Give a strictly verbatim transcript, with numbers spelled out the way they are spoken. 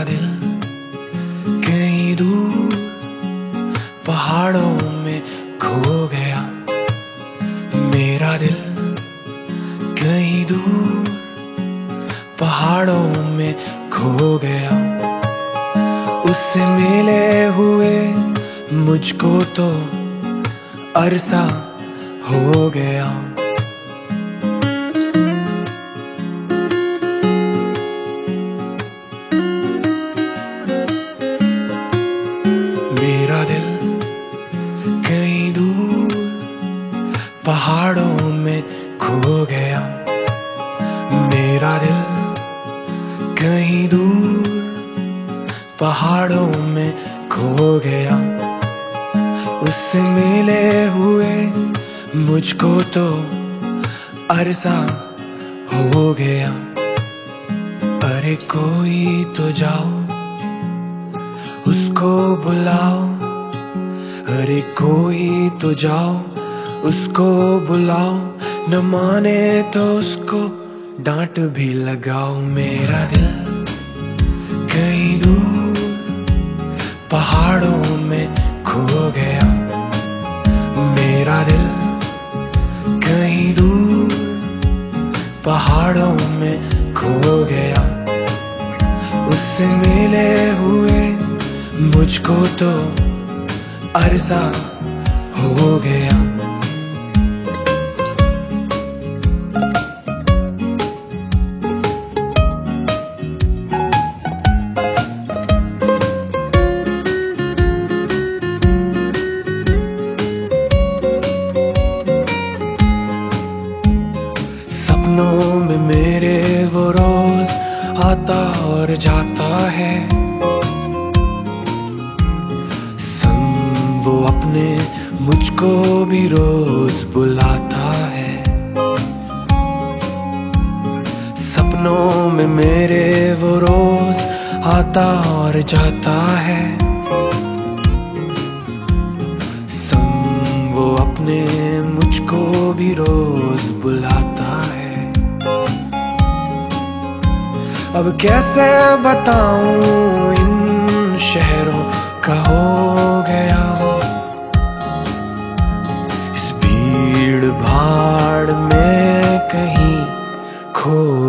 दिल कहीं दूर पहाड़ों में खो गया। मेरा दिल कहीं दूर पहाड़ों में खो गया। उससे मिले हुए मुझको तो अरसा हो गया। मेरा दिल कहीं दूर पहाड़ों में खो गया। मेरा दिल कहीं दूर पहाड़ों में खो गया। उससे मिले हुए मुझको तो अरसा हो गया। अरे कोई तो जाओ उसको बुलाओ, अरे कोई तो जाओ उसको बुलाओ, न माने तो उसको डांट भी लगाओ। मेरा दिल कहीं दूर पहाड़ों में खो गया। मेरा दिल कहीं दूर पहाड़ों में खो गया। उससे मिले हुए मुझको तो अरसा हो गया। सपनों में मेरे वो रोज आता और जाता है। संग वो अपने मुझको भी रोज बुलाता है। सपनों में मेरे वो रोज आता और जाता है। संग वो अपने मुझको भी रोज बुलाता है। अब कैसे बताऊं इन शहरों का हो गया हूँ। इस भीड़ भाड़ में कहीं खो